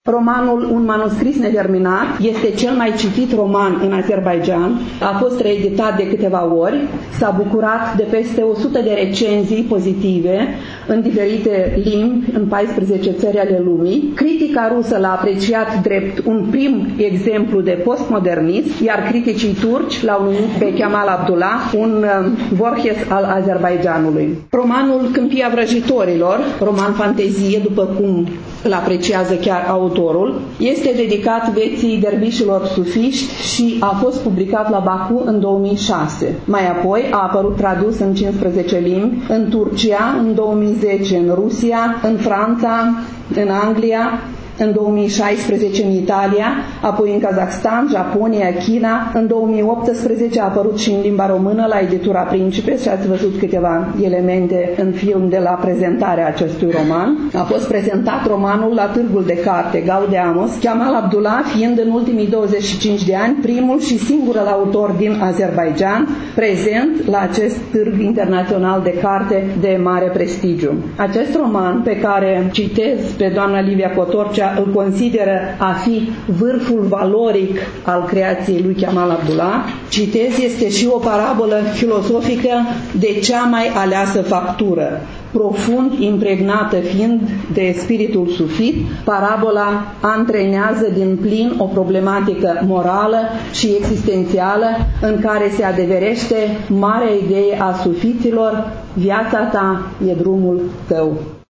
Romanul Un manuscris neterminat este cel mai citit roman în Azerbaidjan, a fost reeditat de câteva ori, s-a bucurat de peste 100 de recenzii pozitive în diferite limbi în 14 țări ale lumii. Critica rusă l-a apreciat drept un prim exemplu de postmodernism, iar criticii turci l-au numit pe Kemal Abdullah un Borges al Azerbaidjanului. Romanul Câmpia vrăjitorilor, roman fantezie după cum îl apreciază chiar autorul, este dedicat vieții dervișilor sufiști și a fost publicat la Baku în 2006. Mai apoi a apărut tradus în 15 limbi, în Turcia, în 2010 în Rusia, în Franța, în Anglia, în 2016 în Italia, apoi în Kazakhstan, Japonia, China. În 2018 a apărut și în limba română la editura Principe și ați văzut câteva elemente în film de la prezentarea acestui roman. A fost prezentat romanul la Târgul de Carte Gaudeamos, Kemal Abdullah fiind în ultimii 25 de ani primul și singurul autor din Azerbaidjan prezent la acest târg internațional de carte de mare prestigiu. Acest roman pe care citez pe doamna Livia Cotorcea îl consideră a fi vârful valoric al creației lui Kemal Abdullah. Citez, este și o parabolă filosofică de cea mai aleasă factură, profund impregnată fiind de spiritul sufit. Parabola antrenează din plin o problematică morală și existențială în care se adeverește marea idee a sufiților: viața ta e drumul tău.